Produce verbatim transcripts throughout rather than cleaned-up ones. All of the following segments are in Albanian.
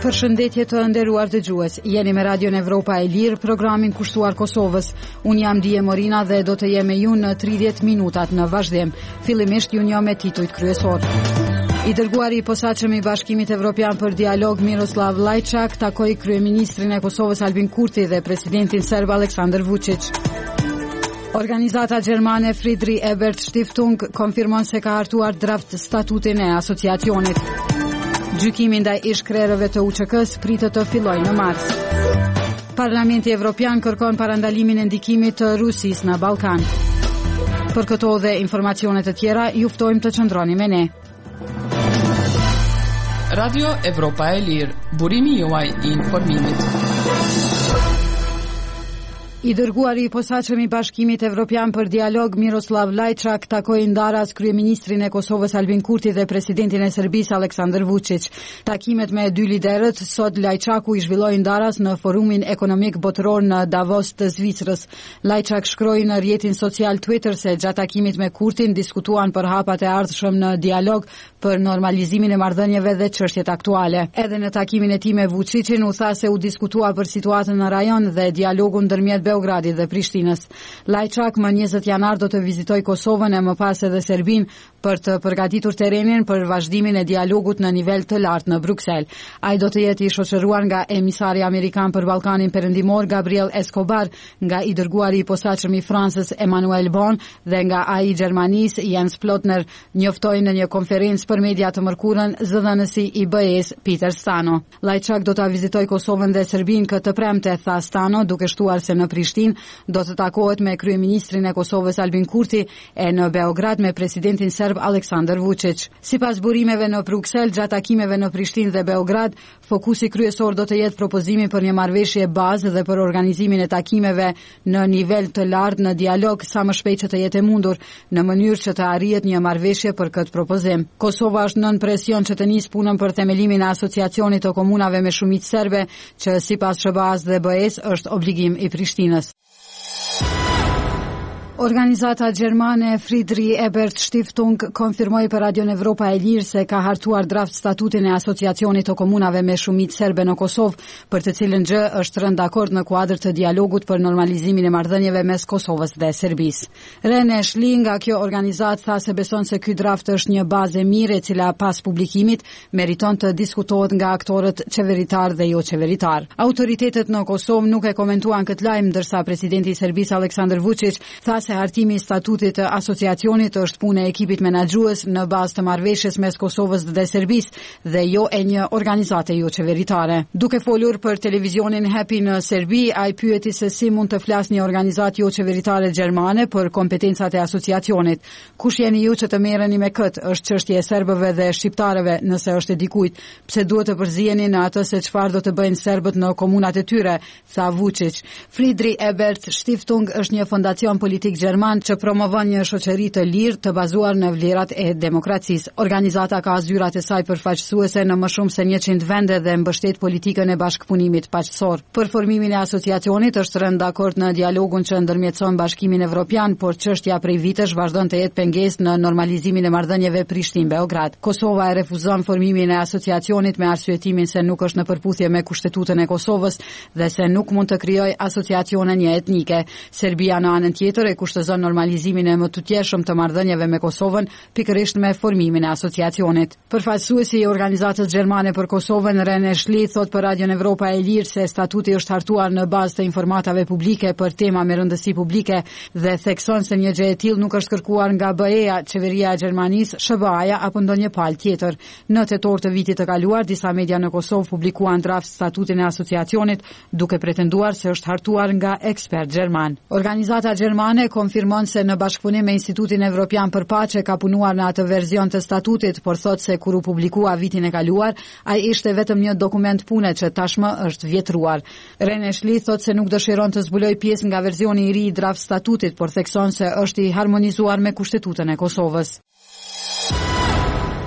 Përshëndetje të nderuar dëgjues. Jeni me Radion Evropa e Lirë, programin kushtuar Kosovës. Unë jam Dije Morina dhe do të jem me ju në tridhjetë minutat në vazhdim. Fillimisht ju njoh me titujt kryesor. I dërguari i posaçëm i Bashkimit Evropian për dialog Miroslav Lajçak takoi kryeministrin e Kosovës Albin Kurti dhe presidentin serb Aleksandar Vučić. Organizata gjermane Friedrich Ebert Stiftung konfirmon se ka hartuar draft statutin e asociacionit. Gjykimi ndaj ish-krerëve të U Q K-s pritet të fillojë në mars. Parlamenti Evropian kërkon parandalimin e ndikimit të Rusisë në Ballkan. Për këto dhe informacione të tjera, ju ftojmë të qëndroni me ne. Radio Evropa e Lirë, burimi juaj i informimit. I dërguari i posaçëm i Bashkimit Evropian për dialog Miroslav Lajçak takoi ndaras kryeministrin e Kosovës Albin Kurti dhe presidentin e Serbisë Aleksandar Vučić. Takimet me dy liderët sot Lajçaku i zhvilloi ndaras në Forumin Ekonomik Botëror në Davos të Zvicrës. Lajçak shkroi në rrjetin social Twitter se gjatë takimit me Kurtin diskutuan për hapat e ardhshëm në dialog për normalizimin e marrëdhënieve dhe çështjet aktuale. Edhe në takimin e tij me Vučićin u tha se u diskutua për situatën në rajon dhe dialogun ndërmjet Beogradit dhe Prishtinës. Lajçak më njëzet janar do të vizitoj Kosovën e më pas edhe Serbinë për të përgatitur terrenin për vazhdimin e dialogut në nivel të lartë në Bruksel. Ai do të jetë i shoqëruar nga emisari amerikan për Ballkanin Perëndimor Gabriel Escobar, nga i dërguari i posaçëm i Francës Emmanuel Bon dhe nga ai i Gjermanisë Jens Plotner, njoftoi në një konferencë për media të mërkurën zëdhënësi i B E-s Peter Stano. Lajçak do ta vizitoj Kosovën dhe Serbinë këtë premte, tha Stano, duke shtuar se në Prishtinë do të takohet me kryeministrin e Kosovës Albin Kurti e në Beograd me presidentin serb Aleksandar Vučić. Sipas burimeve në Bruksel, gjatë takimeve në Prishtinë dhe Beograd, fokusi kryesor do të jetë propozimi për një marrëveshje bazë dhe për organizimin e takimeve në nivel të lartë në dialog sa më shpejt që të jetë e mundur, në mënyrë që të arrihet një marrëveshje për këtë propozim. Kosova është nën presion që të nisë punën për themelimin e asociacionit të komunave me shumicë serbe, që sipas S B A-s dhe B E-s është obligim i Prishtinës. Organizata gjermane Friedrich Ebert Stiftung konfirmoi për Radion Evropa e Lirë se ka hartuar draft statutin e asociacionit të komunave me shumicë serbe në Kosovë, për të cilën gjë është rënë dakord në kuadër të dialogut për normalizimin e marrëdhënieve mes Kosovës dhe Serbisë. Rene Shli nga kjo organizatë tha se beson se ky draft është një bazë e mirë e cila pas publikimit meriton të diskutohet nga aktorët qeveritar dhe jo qeveritar. Autoritetet në Kosovë nuk e komentuan këtë lajm, ndërsa presidenti i Serbisë Aleksandar Vučić tha se hartimi i statutit të asociacionit është punë e ekipit menaxhues në bazë të marrëveshjes mes Kosovës dhe Serbisë dhe jo e një organizate jo qeveritare. Duke folur për televizionin Happy në Serbi, ai pyeti se si mund të flasë një organizatë jo qeveritare gjermane për kompetencat e asociacionit. Kush jeni ju që të merreni me këtë? Është çështje e serbëve dhe shqiptarëve, nëse është e dikujt. Pse duhet të përziheni në atë se çfarë do të bëjnë serbët në komunat e tyre, tha Vučić. Friedrich Ebert Stiftung është një fondacion politik gjerman që promovon një shoqëri të lirë të bazuar në vlerat e demokracisë. Organizata ka zyrat e saj përfaqësuese në më shumë se njëqind vende dhe mbështet politikën e bashkëpunimit paqësor. Për formimin e asociacionit është rënë dakord në dialogun që ndërmjetëson Bashkimin Evropian, por çështja prej vitesh vazhdon të jetë pengesë në normalizimin e marrëdhënieve Prishtinë-Beograd. Kosova e refuzon formimin e asociacionit me arsyetimin se nuk është në përputhje me Kushtetutën e Kosovës dhe se nuk mund të krijojë asociacione një etnike. Serbia në anën tjetër e kushtozon normalizimin e më tutjeshëm të marrëdhënieve me Kosovën, pikërisht me formimin e asociacionit. Përfaqësuesi i organizatës gjermane për Kosovën, Rene Shli, thot për Radion Evropa e Lirë se statuti është hartuar në bazë të informatave publike për tema me rëndësi publike dhe thekson se një gjë e tillë nuk është kërkuar nga B E-ja, qeveria e Gjermanisë, S B A-ja apo ndonjë palë tjetër. Në tetor të vitit të kaluar, disa media në Kosovë publikuan draft statutin e asociacionit, duke pretenduar se është hartuar nga ekspert gjerman. Organizata gjermane konfirmon se në bashkëpunim me Institutin Evropian për Paqe ka punuar në atë verzion të statutit, por thot se kur u publikua vitin e kaluar, ai ishte vetëm një dokument pune që tashmë është vjetruar. Rene Shli thot se nuk dëshiron të zbuloj pjesë nga verzioni i ri i draft statutit, por thekson se është i harmonizuar me Kushtetutën e Kosovës.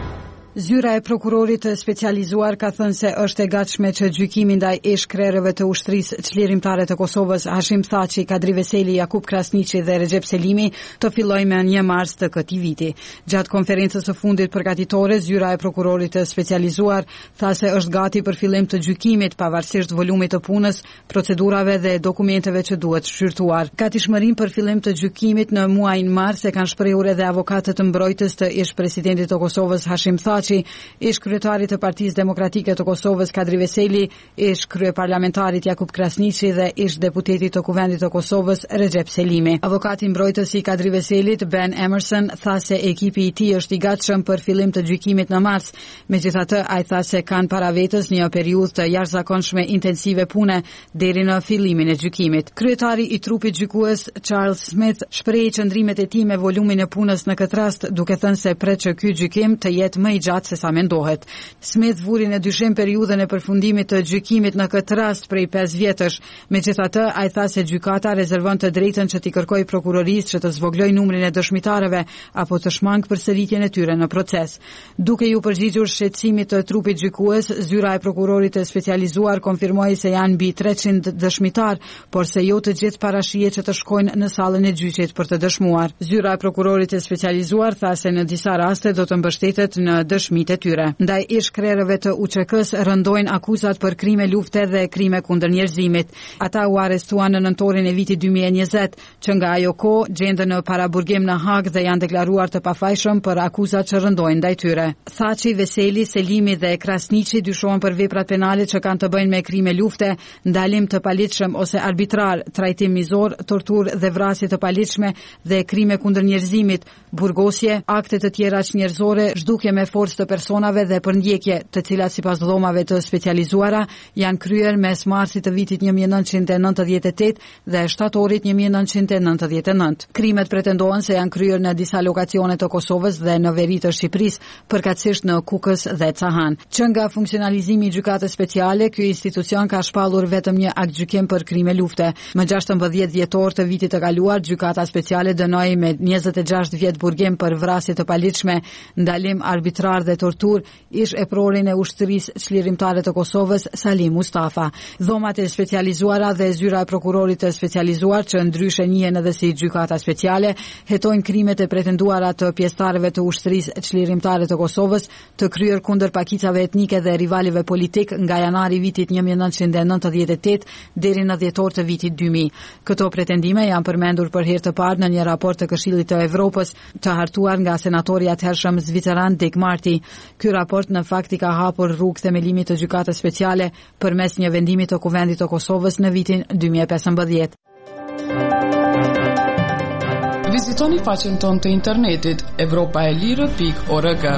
Zyra e prokurorit të specializuar ka thënë se është e gatshme që gjykimi ndaj ish-krerëve të ushtrisë çlirimtare të Kosovës Hashim Thaçi, Kadri Veseli, Jakub Krasniqi dhe Recep Selimi të fillojë me një mars të këtij viti. Gjatë konferencës së fundit përgatitore, zyra e prokurorit të specializuar tha se është gati për fillim të gjykimit pavarësisht volumit të punës, procedurave dhe dokumenteve që duhet shqyrtuar. Gatishmërinë për fillim të gjykimit në muajin mars e kanë shprehur edhe avokatët të mbrojtës të ish-presidentit të Kosovës Hashim Thaçi, ish kryetarit të Partisë Demokratike të Kosovës Kadri Veseli, ish kryeparlamentarit Jakub Krasniqi dhe ish deputeti të Kuvendit të Kosovës Recep Selimi. Avokati mbrojtës i Kadri Veselit, Ben Emerson, tha se ekipi i tij është i gatshëm për fillim të gjykimit në mars. Megjithatë, ai tha se kanë para vetës një periudhë të jashtëzakonshme intensive pune deri në fillimin e gjykimit. Kryetari i trupit gjykues Charles Smith shprehi qëndrimet e tij me volumin e punës në këtë rast, duke thënë se pret që ky gjykim të jetë më i gjatë se sa mendohet. Smith vuri në dyshim periudhën e përfundimit të gjykimit në këtë rast prej pesë vjetësh. Megjithatë, ai tha se gjykata rezervon të drejtën që t'i kërkojë prokurorisë që të zvoglojë numrin e dëshmitarëve apo të shmangë përsëritjen e tyre në proces. Duke ju përgjigjur shqetësimit të trupit gjykues, zyra e prokurorit të specializuar konfirmoi se janë mbi treqind dëshmitar, por se jo të gjithë parashihet që të shkojnë në sallën e gjyqit për të dëshmuar. Zyra e prokurorit të specializuar tha se në disa raste do të mbështetet në dëshmitë e tyre. Ndaj ish-krerëve të U Q K-s rëndojnë akuzat për krime lufte dhe krime kundër njerëzimit. Ata u arrestuan në nëntorin e vitit dy mijë e njëzet, që nga ajo kohë gjenden në paraburgim në Hag dhe janë deklaruar të pafajshëm për akuzat që rëndojnë ndaj tyre. Thaçi, Veseli, Selimi dhe Krasniqi dyshohen për veprat penale që kanë të bëjnë me krime lufte, ndalim të paligjshëm ose arbitrar, trajtim mizor, torturë dhe vrasje të paligjshme dhe krime kundër njerëzimit, burgosje, akte të tjera njerëzore, zhdukje me forcë të personave dhe përndjekje, të cilat sipas dhomave të specializuara janë kryer mes marsit të vitit një mijë e nëntëqind e nëntëdhjetë e tetë dhe shtatorit një mijë e nëntëqind e nëntëdhjetë e nëntë. Krimet pretendohen se janë kryer në disa lokacione të Kosovës dhe në veri të Shqipërisë, përkatësisht në Kukës dhe Cahan. Që nga funksionalizimi i gjykatës speciale, ky institucion ka shpallur vetëm një akt gjykim për krime lufte. Më gjashtëmbëdhjetë dhjetor të vitit të kaluar, gjykata speciale dënoi me njëzet e gjashtë vjet burgim për vrasje të paligjshme, ndalim arbitrar dhe tortur ish e prorin e ushtrisë çlirimtare të Kosovës Salim Mustafa. Dhomat e specializuara dhe zyra e prokurorit të specializuar, që ndryshe njihen edhe si gjykata speciale, hetojnë krimet e pretenduara të pjesëtarëve të ushtrisë çlirimtare të Kosovës të kryer kundër pakicave etnike dhe rivalive politik nga janari i vitit një mijë e nëntëqind e nëntëdhjetë e tetë deri në dhjetor të vitit dy mijë. Këto pretendime janë përmendur për herë të parë në një raport të Këshillit të Evropës të hartuar nga senatori atëhershëm zviceran Dick Marty. Ky raport në fakt i ka hapur rrugë themelimit të gjykatës speciale përmes një vendimi të Kuvendit të Kosovës në vitin dy mijë e pesëmbëdhjetë. Vizitoni faqen tonë të internetit europa e lirë pikë org.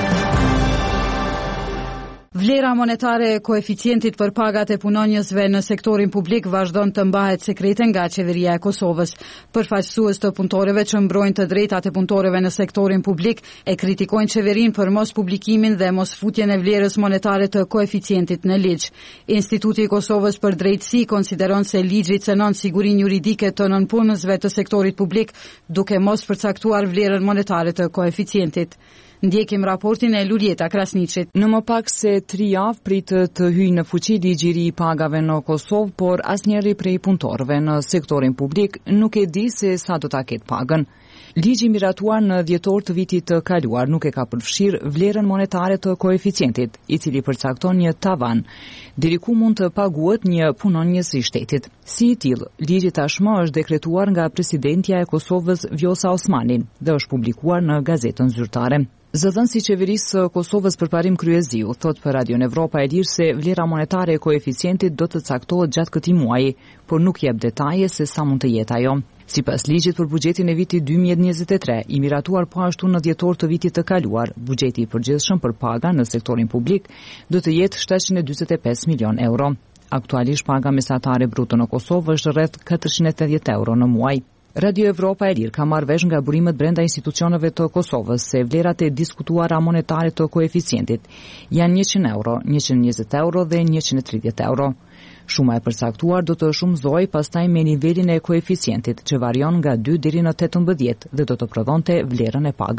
Vlera monetare e koeficientit për pagat e punonjësve në sektorin publik vazhdon të mbahet sekrete nga qeveria e Kosovës. Përfaqësues të punëtorëve që mbrojnë të drejtat e punëtorëve në sektorin publik e kritikojnë qeverinë për mos publikimin dhe mos futjen e vlerës monetare të koeficientit në ligj. Instituti i Kosovës për Drejtësi konsideron se ligji cënon sigurinë juridike të nënpunësve të sektorit publik, duke mos përcaktuar vlerën monetare të koeficientit. Ndjekim raportin e Luljeta Krasniqit. Në më pak se tri javë pritë të hyjë në fuqi ligji i ri i pagave në Kosovë, por asnjëri prej punëtorëve në sektorin publik nuk e di se sa do ta ketë pagën. Ligji miratuar në dhjetor të vitit të kaluar nuk e ka përfshirë vlerën monetare të koeficientit, i cili përcakton një tavan, deri ku mund të paguhet një punonjës i shtetit. Si i tillë, ligji tashmë është dekretuar nga presidentja e Kosovës Vjosa Osmani dhe është publikuar në gazetën zyrtare. Zëdhënësi i qeverisë së Kosovës Përparim Kryeziu thot për Radion Evropa e Lirë se vlera monetare e koeficientit do të caktohet gjatë këtij muaji, por nuk jep detaje se sa mund të jetë ajo. Sipas ligjit për buxhetin e vitit dy mijë e njëzet e tre, i miratuar po ashtu në dhjetor të vitit të kaluar, buxheti i përgjithshëm për paga në sektorin publik do të jetë shtatëqind e dyzet e pesë milion euro. Aktualisht paga mesatare bruto në Kosovë është rreth katërqind e tetëdhjetë euro në muaj. Radio Evropa e Lirë ka marrë vesh nga burimet brenda institucioneve të Kosovës se vlerat e diskutuara monetare të koeficientit janë njëqind euro, njëqind e njëzet euro dhe njëqind e tridhjetë euro. Shuma e përcaktuar do të shumëzohej pastaj me nivelin e koeficientit që varion nga dy deri në tetëmbëdhjetë dhe do të prodhonte vlerën e pagës.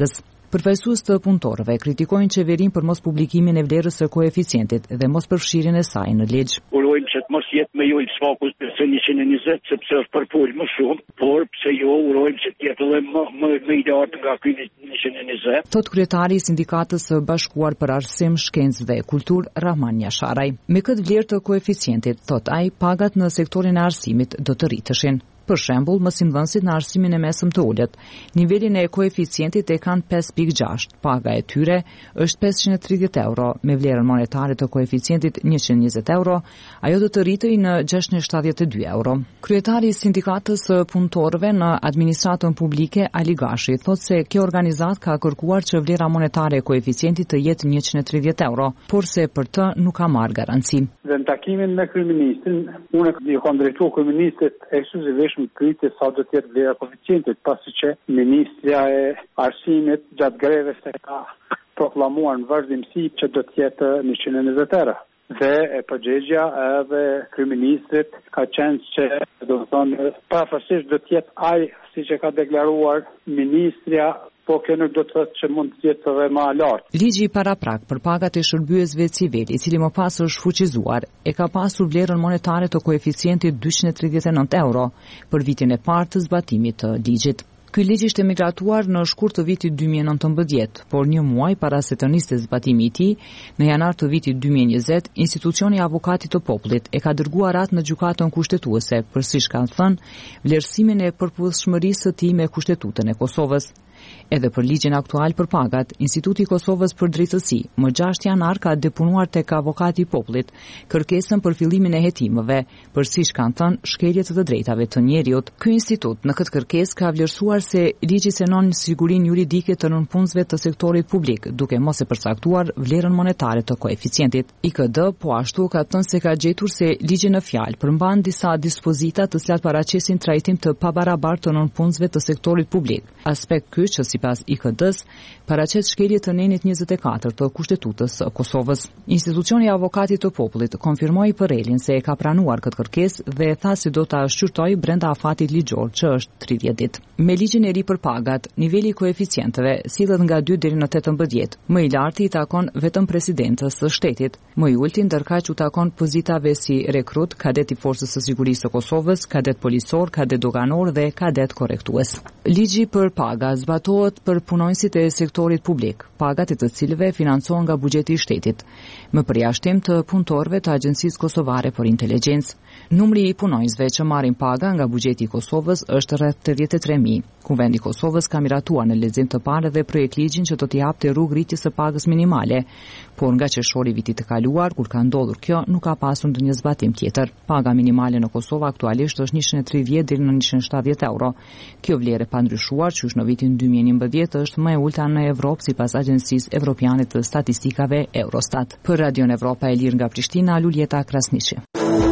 Përfaqësues të punëtorëve kritikojnë qeverinë për mos publikimin e vlerës së koeficientit dhe mos përfshirjen e saj në ligj. Urojmë që të mos jetë më jo i sfakus se njëqind e njëzet, sepse është përpol më shumë, por pse jo urojmë që të jetë edhe më më më i lartë nga ky njëqind e njëzet. Thot kryetari i Sindikatës së Bashkuar për Arsim, Shkencë dhe Kulturë, Rahman Jasharaj. Me këtë vlerë të koeficientit, thot ai, pagat në sektorin e arsimit do të rriteshin. Për shembull, mësimdhënësit në arsimin e mesëm të ulët, nivelin e koeficientit e kanë pesë pikë gjashtë, paga e tyre është pesëqind e tridhjetë euro, me vlerën monetare të koeficientit njëqind e njëzet euro, ajo do të rritej në gjashtëqind e shtatëdhjetë e dy euro. Kryetari i Sindikatës së Punëtorëve në Administratën Publike, Ali Gashi, thotë se kjo organizatë ka kërkuar që vlera monetare e koeficientit të jetë njëqind e tridhjetë euro, por se për të nuk ka marrë garanci. Dhe në takimin me kryeministrin, unë i kam drejtuar kryeministrit ekskluzivisht kryte sa do të jetë vlera koeficientit, pasi që Ministria e Arsimit gjatë greves e ka proklamuar në vazhdimsi që do të jetë njëqind e njëzet euro. Dhe e përgjegjja edhe kryeministrit ka qenë që do të thonë pavarësisht do të jetë ai siç e ka deklaruar Ministria, po kjo nuk do të thotë që mund të jetë edhe më lart. Ligji i paraprak për pagat e shërbyesve civil, i cili më pas është fuqizuar, e ka pasur vlerën monetare të koeficientit dyqind e tridhjetë e nëntë euro për vitin e parë të zbatimit të ligjit. Ky ligj ishte migratuar në shkurt të vitit dy mijë e nëntëmbëdhjetë, por një muaj para se të niste zbatimi i tij, në janar të vitit dy mijë e njëzet, institucioni i Avokatit të Popullit e ka dërguar atë në gjykatën kushtetuese për, siç kanë thënë, vlerësimin e përputhshmërisë së tij me Kushtetutën e Kosovës. Edhe për ligjin aktual për pagat, Instituti i Kosovës për Drejtësi, më gjashtë janar ka depunuar tek Avokati i Popullit kërkesën për fillimin e hetimëve, për siç kanë thënë shkeljet të drejtave të njeriut. Ky institut në këtë kërkesë ka vlerësuar se ligji synon sigurinë juridike të nënpunësve të sektorit publik, duke mos e përcaktuar vlerën monetare të koeficientit. I K D po ashtu ka thënë se ka gjetur se ligji në fjalë përmban disa dispozita të cilat paraqesin trajtim të pabarabartë të nënpunësve të sektorit publik. Aspekt ky që sipas I K D-s paraqet shkelje të nenit njëzet e katër të Kushtetutës së Kosovës. Institucioni i Avokatit të Popullit konfirmoi për Elin se e ka pranuar këtë kërkesë dhe e tha se do ta shqyrtojë brenda afatit ligjor që është tridhjetë ditë. Me ligjin e ri për pagat, niveli i koeficienteve sillet nga dy deri në tetëmbëdhjetë. Më i larti i takon vetëm presidentës së shtetit, më i ulti ndërkaq u takon pozitave si rekrut, kadet i Forcës së Sigurisë së Kosovës, kadet policor, kadet doganor dhe kadet korrektues. Ligji për paga zbatohet për punonjësit e sektorit publik, pagat e të cilëve financohen nga buxheti i shtetit, me përjashtim të punëtorëve të Agjencisë Kosovare për Inteligjencë. Numri i punonjësve që marrin paga nga buxheti i Kosovës është rreth tridhjetë e tre mijë. Kuvendi i Kosovës ka miratuar në lexim të parë dhe projekt ligjin që do t'i japte rrugë rritjes së pagës minimale, por nga qershori i vitit të kaluar, kur ka ndodhur kjo, nuk ka pasur ndonjë zbatim tjetër. Paga minimale në Kosovë aktualisht është njëqind e tridhjetë deri në njëqind e shtatëdhjetë euro. Kjo vlerë e pandryshuar, që në vitin dy mijë e njëmbëdhjetë është më e ulta në Evropë sipas Agjencisë Evropiane të Statistikave Eurostat. Për Radion Evropa e Lirë nga Prishtina, Luljeta Krasniqi.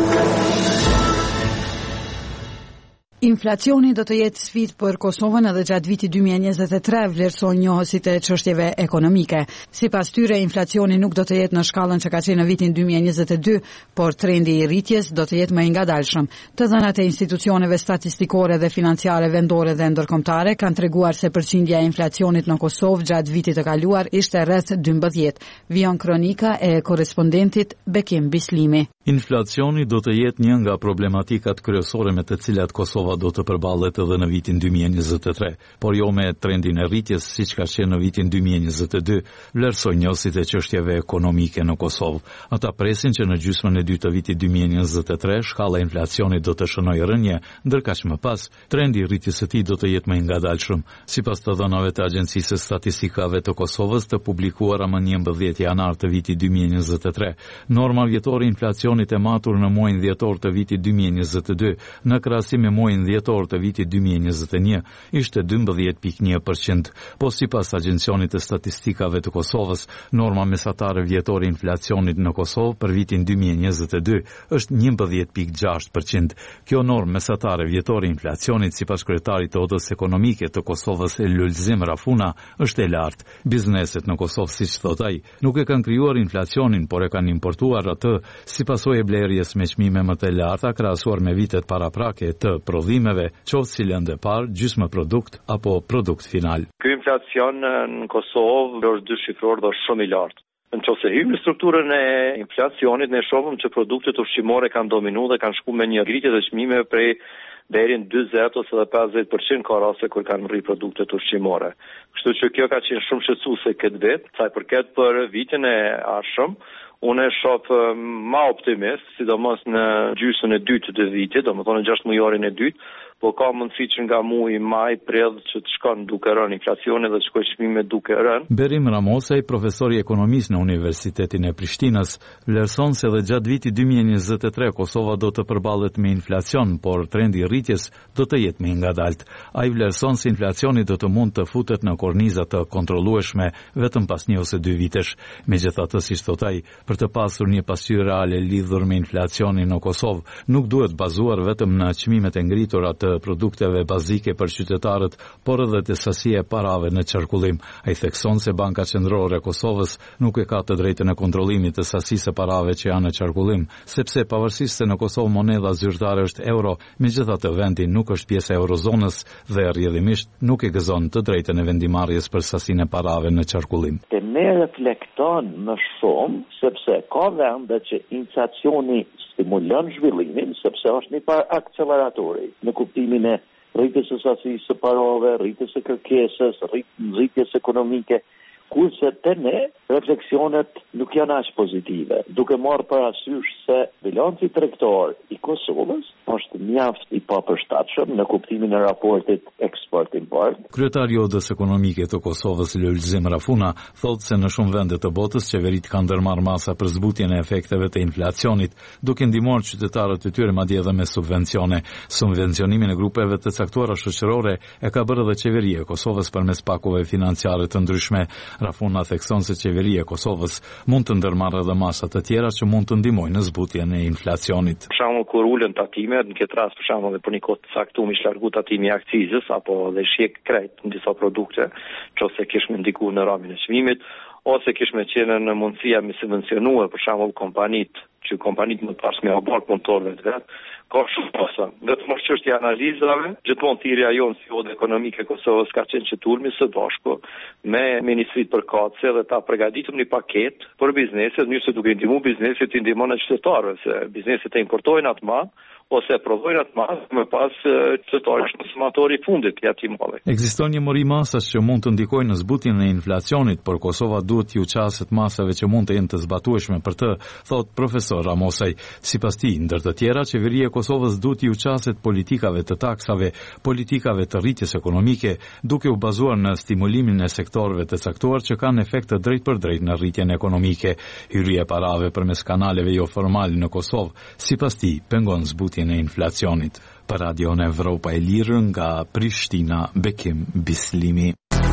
Inflacioni do të jetë sfidë për Kosovën edhe gjatë vitit dy mijë e njëzet e tre, vlerësojnë njohësit e çështjeve ekonomike. Sipas tyre, inflacioni nuk do të jetë në shkallën që ka qenë në vitin dy mijë e njëzet e dy, por trendi i rritjes do të jetë më i ngadalshëm. Të dhënat e institucioneve statistikore dhe financiare vendore dhe ndërkombëtare kanë treguar se përqindja e inflacionit në Kosovë gjatë vitit të kaluar ishte rreth dymbëdhjetë. Vion kronika e korrespondentit Bekim Bislimi. Inflacioni do të jetë një nga problematikat kryesore me të cilat Kosova do të përballet edhe në vitin dy mijë e njëzet e tre, por jo me trendin e rritjes siç ka qenë në vitin dy mijë e njëzet e dy, vlerësojnë njohësit e çështjeve ekonomike në Kosovë. Ata presin që në gjysmën e dytë të vitit dy mijë e njëzet e tre shkalla e inflacionit do të shënojë rënje, ndërkaq më pas trendi i rritjes së tij do të jetë më i ngadalshëm. Sipas të dhënave të Agjencisë së Statistikave të Kosovës të publikuara më njëmbëdhjetë janar të vitit dy mijë e njëzet e tre, norma vjetore e inflacionit e matur në muajin dhjetor të vitit dy mijë e njëzet e dy në krahasim me muajin dhjetor të vitit dy mijë e njëzet e një ishte dymbëdhjetë pikë një përqind, po sipas Agjencionit të Statistikave të Kosovës, norma mesatare vjetore e inflacionit në Kosovë për vitin dy mijë e njëzet e dy është njëmbëdhjetë pikë gjashtë përqind. Kjo normë mesatare vjetore e inflacionit sipas kryetarit të Odës Ekonomike të Kosovës Lulzim Rafuna është e lartë. Bizneset në Kosovë, siç thot ai, nuk e kanë krijuar inflacionin, por e kanë importuar atë si pasojë e blerjes me çmime më të larta krahasuar me vitet paraprake të prodhimit. prodhimeve, qoftë si lëndë parë, gjysmë produkt apo produkt final. Ky inflacion në Kosovë është dyshifror dhe është shumë i lartë. Nëse hym në strukturën e inflacionit, ne shohim që produktet ushqimore kanë dominuar dhe kanë shkuar me një ngritje të çmimeve prej deri në dyzet ose edhe pesëdhjetë përqind ka raste kur kanë rri produktet ushqimore. Kështu që kjo ka qenë shumë shqetësuese këtë vit, sa i përket për vitin e ardhshëm. Unë e shoh më optimist, sidomos në gjysmën e dytë të vitit, domethënë në gjashtë mujorin e dytë, po ka mundësi që nga muaji maj, prill që të shkon duke rënë inflacioni dhe të shkojë çmimet duke rënë. Berim Ramosaj, profesor i ekonomisë në Universitetin e Prishtinës, vlerëson se edhe gjatë vitit dy mijë e njëzet e tre Kosova do të përballet me inflacion, por trendi i rritjes do të jetë më i ngadalt. Ai vlerëson se inflacioni do të mund të futet në korniza të kontrollueshme vetëm pas një ose dy vitesh. Megjithatë, siç thot ai, për të pasur një pasqyrë reale lidhur me inflacionin në Kosovë, nuk duhet bazuar vetëm në çmimet e ngritura të produkteve bazike për qytetarët, por edhe të sasia e parave në qarkullim. Ai thekson se Banka Qendrore e Kosovës nuk e ka të drejtën e kontrollimit të sasisë së parave që janë në qarkullim, sepse pavarësisht se në Kosovë monedha zyrtare është euro, megjithatë vendi nuk është pjesë e eurozonës dhe rrjedhimisht nuk e gëzon të drejtën e vendimarrjes për sasinë e parave në qarkullim. Te ne reflekton më shumë sepse ka vende që inflacioni stimulon zhvillimin, sepse është një par akceleratori në kuptimin e rritjes së sasisë së parave, rritjes së kërkesës, rritjes ekonomike, kurse te ne refleksionet nuk janë aq pozitive, duke marrë parasysh se bilanci tregtar i Kosovës është mjaft i papërshtatshëm në kuptimin e raportit eksport-import. Kryetari i Odës Ekonomike të Kosovës, Lulzim Rafuna, thotë se në shumë vende të botës qeveritë kanë ndërmarrë masa për zbutjen e efekteve të inflacionit, duke ndihmuar qytetarët e tyre madje edhe me subvencione. Subvencionimin e grupeve të caktuara shoqërore e ka bërë edhe qeveria e Kosovës përmes pakove financiare të ndryshme. Rafuna thekson se qeveria e Kosovës mund të ndërmarrë edhe masa të tjera që mund të ndihmojnë në zbutjen e inflacionit. Për shembull, kur ulën tatimet, në këtë rast për shembull, për një kohë të caktuar ish largu tatimi i akcizës apo dhe shjek krejt në disa produkte, nëse kishme ndikuar në ramin e çmimit, ose kishme qenë në mundësia me subvencionuar për shembull kompanitë, që kompanitë më pas me abort punëtorëve të vet, ka shumë posa. Vetëm është çështja e analizave, gjithmonë thirrja jonë si Odë Ekonomike e Kosovës ka qenë që tulmi së bashku me Ministritë përkatëse dhe ta përgatitur një paketë për bizneset, njëse duke ndihmuar bizneset të ndihmon qytetarëve, se bizneset e importojnë atë më ose prodhojnë atë mas, më pas qytetari është konsumatori i fundit i atij malli. Ekziston një mori masash që mund të ndikojnë në zbutjen e inflacionit, por Kosova duhet t'ju qaset masave që mund të jenë të zbatueshme për të, thot profesor Ramosaj. Sipas tij, ndër të tjera, qeveria e Kosovës duhet t'ju qaset politikave të taksave, politikave të rritjes ekonomike, duke u bazuar në stimulimin e sektorëve të caktuar që kanë efekte drejt për drejt në rritjen ekonomike. Hyrja e parave përmes kanaleve jo formale në Kosovë, sipas tij, pengon zbutjen e inflacionit. Për Radio Evropa e Lirë nga Prishtina, Bekim Bislimi.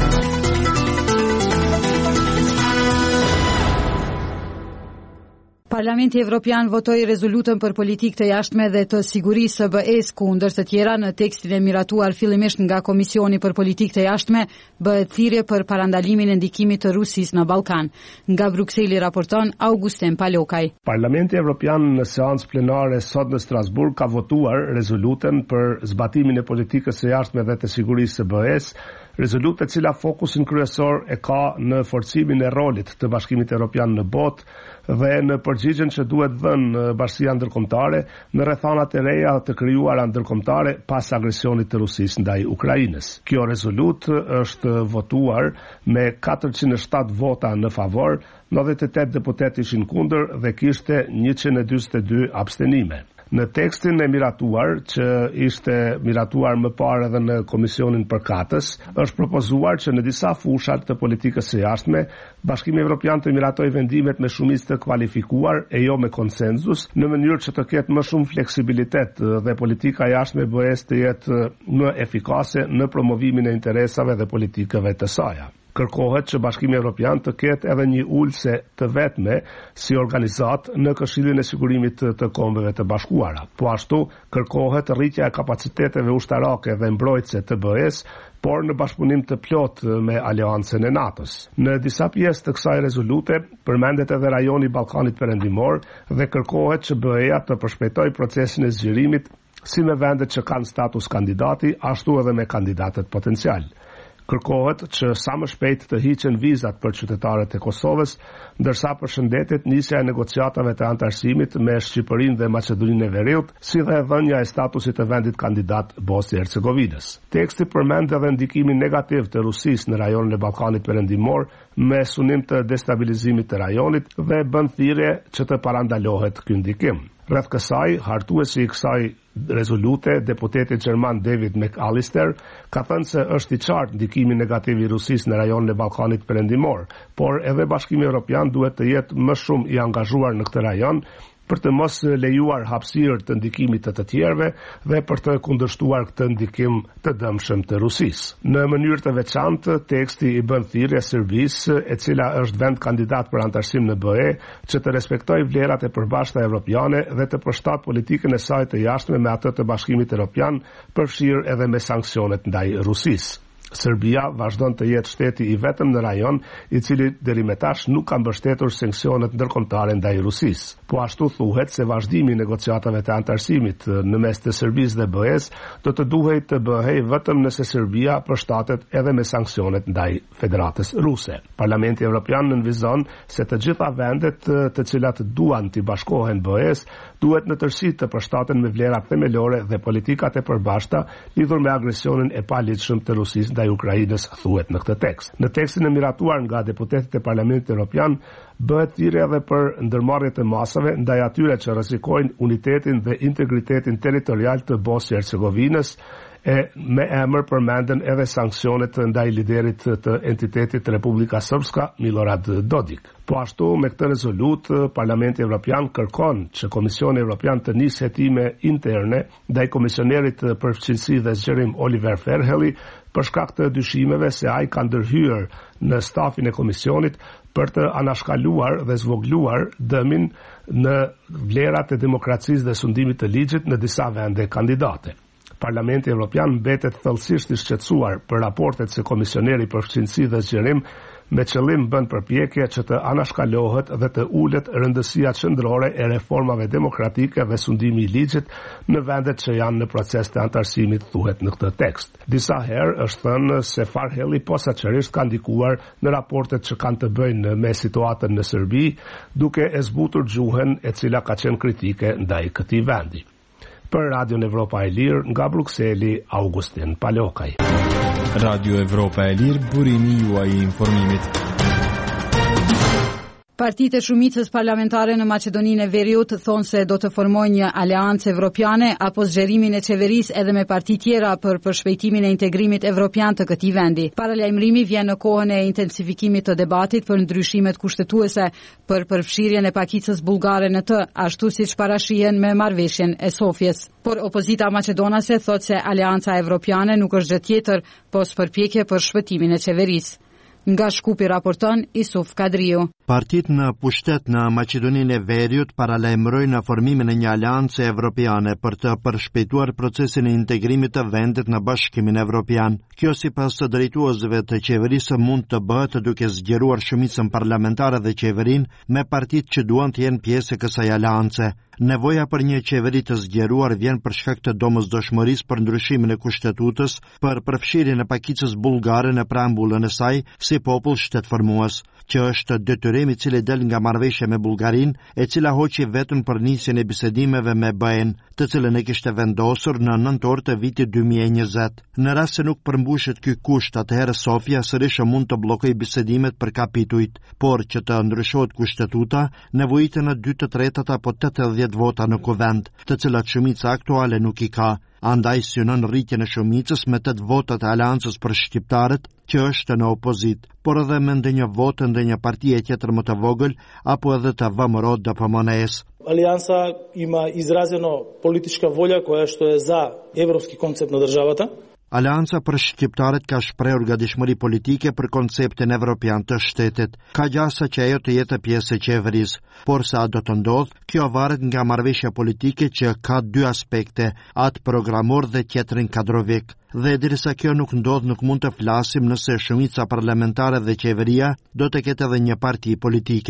Parlamenti Evropian votoi rezolutën për politikë të jashtme dhe të sigurisë së B E-s, ku ndër të tjera në tekstin e miratuar fillimisht nga Komisioni për Politikë të Jashtme bëhet thirrje për parandalimin e ndikimit të Rusisë në Ballkan. Nga Brukseli raporton Augustin Palokaj. Parlamenti Evropian në seancë plenare sot në Strasburg ka votuar rezolutën për zbatimin e politikës së jashtme dhe të sigurisë së B E-s, rezolutë e cila fokusin kryesor e ka në forcimin e rolit të Bashkimit Evropian në botë dhe në përgjigjen që duhet dhënë Bashkia Ndërkombëtare në rrethanat e reja të krijuara ndërkombëtare pas agresionit të Rusisë ndaj Ukrainës. Kjo rezolutë është votuar me katërqind e shtatë vota në favor, nëntëdhjetë e tetë deputet ishin kundër dhe kishte njëqind e dyzet e dy abstenime. Në tekstin e miratuar, që ishte miratuar më parë edhe në Komisionin Përkatës, është propozuar që në disa fushat të politikës së jashtme, Bashkimi Evropian të miratoj vendimet me shumicë të kualifikuar e jo me konsenzus, në mënyrë që të ketë më shumë fleksibilitet dhe politika jashtme B E-s të jetë më efikase në promovimin e interesave dhe politikave të saj. Kërkohet që Bashkimi Evropian të ketë edhe një ulse të vetme si organizat në Këshillin e Sigurimit të Kombeve të Bashkuara. Po ashtu, kërkohet rritja e kapaciteteve ushtarake dhe mbrojtëse të B E-s, por në bashkëpunim të plot me aleancën e NATO-s. Në disa pjesë të kësaj rezolute përmendet edhe rajoni Ballkanit Perëndimor dhe kërkohet që B E-ja të përshpejtojë procesin e zgjerimit si me vendet që kanë status kandidati, ashtu edhe me kandidatët potencial. Kërkohet që sa më shpejt të hiqen vizat për qytetarët e Kosovës, ndërsa përshëndetet nisja e negociatave të antarësimit me Shqipërinë dhe Maqedoninë e Veriut, si dhe dhënia e statusit të vendit kandidat Bosnjë e Hercegovinës. Teksti përmend edhe ndikimin negativ të Rusisë në rajonin e Ballkanit Perëndimor me sunim të destabilizimit të rajonit dhe bën thirrje që të parandalohet ky ndikim. Rreth kësaj, hartuesi i kësaj rezolute, deputeti gjerman David McAllister, ka thënë se është i qartë ndikimi negativ i Rusisë në rajonin e Ballkanit Perëndimor, por edhe Bashkimi Evropian duhet të jetë më shumë i angazhuar në këtë rajon për të mos lejuar hapësirë të ndikimit të të tjerëve dhe për të kundërshtuar këtë ndikim të dëmshëm të Rusisë. Në mënyrë të veçantë, teksti i bën thirrje Serbisë, e cila është vend kandidat për antarësim në B E, që të respektojë vlerat e përbashkëta evropiane dhe të përshtat politikën e saj të jashtme me atë të Bashkimit Evropian, përfshirë edhe me sanksionet ndaj Rusisë. Serbia vazhdon të jetë shteti i vetëm në rajon i cili deri më tash nuk ka mbështetur sanksionet ndërkombëtare ndaj Rusisë. Po ashtu thuhet se vazhdimi i negociatave të antarësimit në mes të Serbisë dhe B E-s do të duhej të bëhej vetëm nëse Serbia përshtatet edhe me sanksionet ndaj Federatës Ruse. Parlamenti Evropian nënvizon se të gjitha vendet të cilat duan të bashkohen B E-s duhet në tërësi të përshtaten me vlerat themelore dhe politikat e përbashkëta lidhur me agresionin e paligjshëm të Rusisë ndaj Ukrainës, thuhet në këtë tekst. Në tekstin e miratuar nga deputetët e Parlamentit Evropian bëhet thirrje edhe për ndërmarrje të masave ndaj atyre që rrezikojnë unitetin dhe integritetin territorial të Bosnjë Hercegovinës, e me emër përmenden edhe sanksionet ndaj liderit të entitetit Republika Srpska Milorad Dodik. Po ashtu, me këtë rezolut, Parlamenti Evropian kërkon që Komisioni Evropian të nisë hetime interne ndaj komisionerit për fqinësi dhe zgjerim Oliver Ferheli për shkak të dyshimeve se ai ka ndërhyer në stafin e komisionit për të anashkaluar dhe zvogluar dëmin në vlerat e demokracisë dhe sundimit të ligjit në disa vende kandidate. Parlamenti Evropian mbetet thellësisht i shqetësuar për raportet se komisioneri për fqinësi dhe zgjerim me qëllim bën përpjekje që të anashkalohet dhe të ulet rëndësia qendrore e reformave demokratike dhe sundimi i ligjit në vendet që janë në proces të antarësimit, thuhet në këtë tekst. Disa herë është thënë se Farhelli posaçërisht ka ndikuar në raportet që kanë të bëjnë me situatën në Serbi, duke e zbutur gjuhën e cila ka qenë kritike ndaj këtij vendi. Për Radio Evropa e Lirë, nga Brukseli, Augustin Palokaj. Radio Evropa e Lirë, burimi juaj i informimit. Partitë e shumicës parlamentare në Maqedoninë e Veriut thonë se do të formojnë një aleancë evropiane apo zgjerimin e qeverisë edhe me parti tjera për përshpejtimin e integrimit evropian të këtij vendi. Paralajmërimi vjen në kohën e intensifikimit të debatit për ndryshimet kushtetuese për përfshirjen e pakicës bullgare në të, ashtu siç parashihen me marrëveshjen e Sofjes. Por opozita maqedonase thotë se aleanca evropiane nuk është gjë tjetër, pos përpjekje për shpëtimin e qeverisë. Nga Shkupi raporton Isuf Kadriu. Partitë në pushtet në Maqedoninë e Veriut paralajmërojnë në formimin e një aleance evropiane për të përshpejtuar procesin e integrimit të vendit në Bashkimin Evropian. Kjo sipas të drejtuesve të qeverisë mund të bëhet duke zgjeruar shumicën parlamentare dhe qeverinë me partitë që duan të jenë pjesë e kësaj aleance. Nevoja për një qeveri të zgjeruar vjen për shkak të domosdoshmërisë për ndryshimin e kushtetutës, për përfshirjen e pakicës bullgare në preambullën e saj si popull shtetformues, që është detyrim i cili del nga marrëveshja me Bullgarinë, e cila hoqi vetëm për nisjen e bisedimeve me B E-n, të cilën e kishte vendosur në nëntor të vitit dy mijë e njëzet. Në rast se nuk përmbushet ky kusht, atëherë Sofia sërish mund të bllokojë bisedimet për kapitujt, por që të ndryshohet kushtetuta, nevojiten në dy të tretat apo tetëdhjetë vota në kuvend, të cilat shumica aktuale nuk i ka. Andaj synon rritjen e shumicës me tetë votat e aleancës për shqiptarët, që është në opozit, por edhe me ndonjë votë ndonjë partie tjetër më të vogël apo edhe të V M R-o D P M N-s. Алијанса има изразено политичка волја која што е за европски концепт на државата. Aleanca për shqiptarët ka shprehur gatishmëri politike për konceptin evropian të shtetit. Ka gjasa që ajo të jetë pjesë e qeverisë, por sa do të ndodh, kjo varet nga marrëveshja politike që ka dy aspekte, atë programor dhe tjetrin kadrovik. Dhe derisa kjo nuk ndodh, nuk mund të flasim nëse shumica parlamentare dhe qeveria do të ketë edhe një parti politike.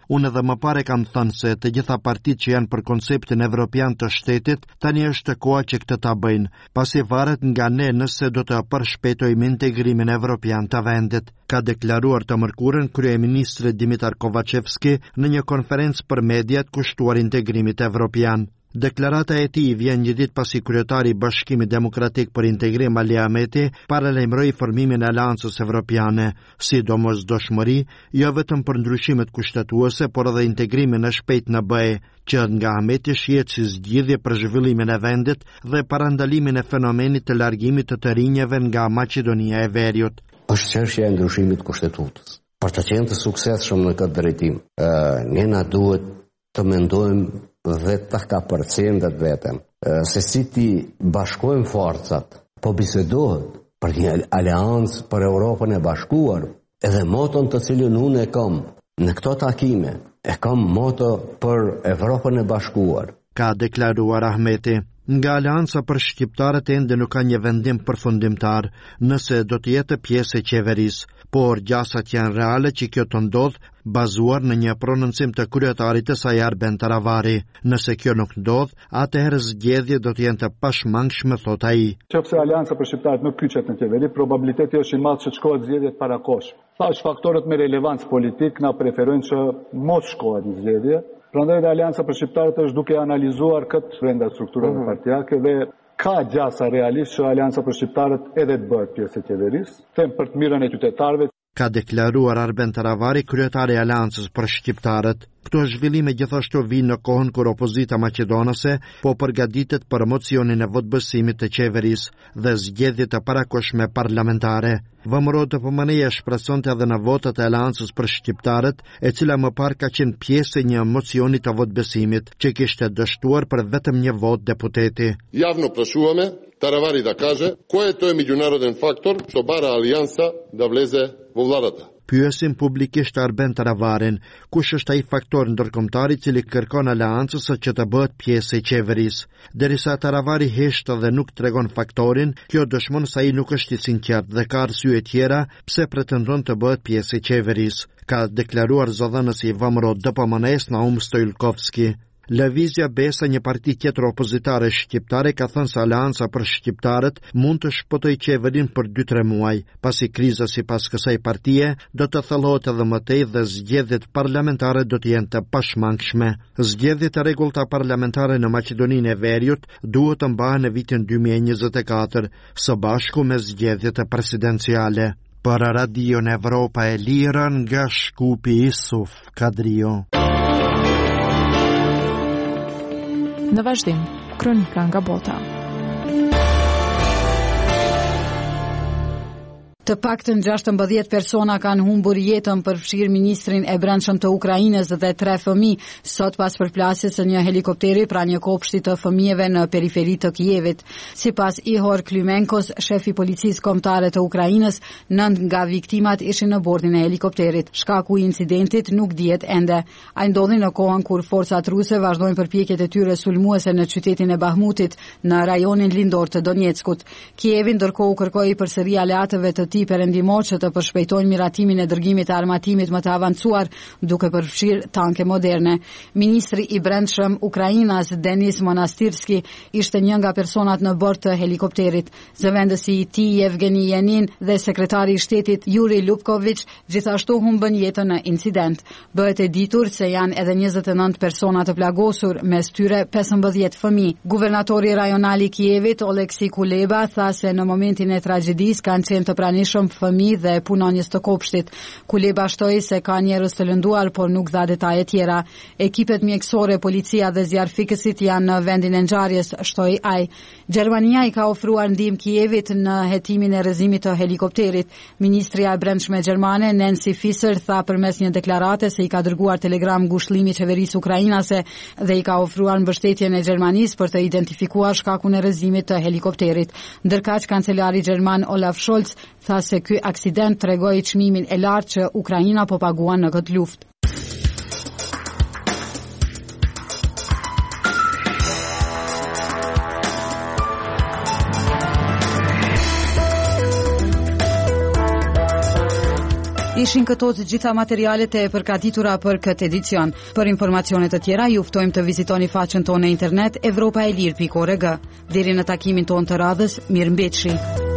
Unë edhe më pare kam thënë se të gjitha partitë që janë për konceptin evropian të shtetit, tani është koha që këtë ta bëjnë, pasi varet nga ne nëse do të përshpejtojmë integrimin evropian të vendit, ka deklaruar të mërkurën kryeministri Dimitar Kovacevski në një konferencë për mediat kushtuar integrimit evropian. Deklarata e tij vjen një ditë pasi kryetari i Bashkimit Demokratik për Integrim Ali Ahmeti paralajmëroi formimin e Aleancës Evropiane, sidomos dëshmëri jo vetëm për ndryshimet kushtetuese, por edhe integrimin e shpejt në B E, që nga Ahmeti shihet si zgjidhje për zhvillimin e vendit dhe parandalimin e fenomenit të largimit të të rinjeve nga Maqedonia e Veriut. Është çështja e ndryshimit kushtetutës. Për të qenë të suksesshëm në këtë drejtim, ne na duhet të mendojmë dhe të ka përcendet vetëm, se si ti bashkojmë forcat, po bisedohet për një aleancë për Europën e bashkuar, edhe moton të cilën unë e kam në këto takime, e kam moto për Europën e bashkuar. Ka deklaruar Ahmeti. Nga Aleanca për shqiptarët ende nuk ka një vendim përfundimtar nëse do të jetë pjesë e qeverisë, por gjasat janë reale që kjo të ndodh bazuar në një prononcim të kryetarit të saj Arben Taravari. Nëse kjo nuk ndodh, atëherë zgjedhjet do të jenë të pashmangshme, thot ai. Nëse Aleanca për shqiptarët nuk kyçet në qeveri, probabiliteti është i madh që të shkohet zgjedhjet parakosh. Thash faktorët me relevancë politik na preferojnë që mos shkohet në zgjedhje. Prandaj dhe Aleanca për shqiptarët është duke analizuar këtë brenda strukturave mm-hmm. partijake dhe ka gjasa realisht që Aleanca për shqiptarët edhe të bëhet pjesë e qeverisë, them për të mirën e qytetarëve. Ka deklaruar Arben Taravari, kryetari i Aleancës për shqiptarët. Këto zhvillime gjithashtu vinë në kohën kur opozita maqedonase po përgatitet për mocionin e votbësimit të qeverisë dhe zgjedhjet e parakoshme parlamentare. Vëmëro të Pëmëneja shpresonte edhe në votat e Aleancës për shqiptarët, e cila më parë ka qenë pjesë e një mocioni të votbesimit, që kishte dështuar për vetëm një vot deputeti. Javno prashuame Taravari da kaže koje to je međunaroden faktor što bara alijansa da vleze vo vladata. Pyesim publikisht Arben Taravarin, kush është ai faktor ndërkombëtar i cili kërkon aleancës që të bëhet pjesë e qeverisë. Derisa Taravari hesht dhe nuk tregon faktorin, kjo dëshmon se ai nuk është i sinqert dhe ka arsye tjera pse pretendon të bëhet pjesë e qeverisë, ka deklaruar zëdhënësi i V M R O D P M N-s Naum Stojlkovski. Lëvizja Besa, një parti tjetër opozitare shqiptare, ka thënë se Aleanca për shqiptarët mund të shpëtojë qeverin për dy tre muaj, pasi kriza sipas kësaj partie do të thellohet edhe më tej dhe zgjedhjet parlamentare do të jenë të pashmangshme. Zgjedhjet e rregullta parlamentare në Maqedoninë e Veriut duhet të mbahen në vitin dy mijë e njëzet e katër, së bashku me zgjedhjet e presidenciale. Për Radion Evropa e Lirë nga Shkupi, Isuf Kadrio. Në vazhdim, kronika nga bota. Të paktën gjashtëmbëdhjetë persona kanë humbur jetën, përfshirë ministrin e brendshëm të Ukrainës dhe tre fëmijë, sot pas përplasjes së një helikopteri pranë një kopshti të fëmijëve në periferi të Kijevit. Sipas Ihor Klymenkos, shefi policisë kombëtare të Ukrainës, nënt nga viktimat ishin në bordin e helikopterit. Shkaku i incidentit nuk dihet ende. Ai ndodhi në kohën kur forcat ruse vazhdojnë përpjekjet e tyre sulmuese në qytetin e Bahmutit, në rajonin lindor të Donetskut. Kijevi ndërkohë kërkoi përsëri aleatëve të perëndimor që të përshpejtojnë miratimin e dërgimit të armatimit më të avancuar, duke përfshirë tanke moderne. Ministri i brendshëm Ukrainas Denis Monastirski ishte një nga personat në bord të helikopterit. Zëvendësi i tij Yevgeni Yanin dhe sekretari i shtetit Yuri Lupkovich gjithashtu humbën jetën në incident. Bëhet e ditur se janë edhe njëzet e nëntë persona të plagosur, mes tyre pesëmbëdhjetë fëmijë. Guvernatori rajonal i Kijevit Oleksi Kuleba tha se në momentin e tragjedisë kanë qenë të pranishëm fëmijë dhe punonjës të kopshtit. Kuleba shtoi se ka njerëz të lënduar, por nuk dha detaje tjera. Ekipet mjekësore, policia dhe zjarrfikësit janë në vendin e ngjarjes, shtoi ai. Gjermania i ka ofruar ndihmë Kijevit në hetimin e rrëzimit të helikopterit. Ministria e brendshme gjermane Nancy Faeser tha përmes një deklarate se i ka dërguar telegram ngushëllimi qeverisë ukrainase dhe i ka ofruar mbështetjen e Gjermanisë për të identifikuar shkakun e rrëzimit të helikopterit. Ndërkaq kancelari gjerman Olaf Scholz tha se ky aksident tregoi çmimin e lartë që Ukraina po paguan në këtë luftë. Ishin këto të gjitha materialet e përgatitura për këtë edicion. Për informacione të tjera, ju ftojmë të vizitoni faqen tonë në internet evropaelir pikë org. Deri në takimin tonë të radhës, mirëmbëjtje.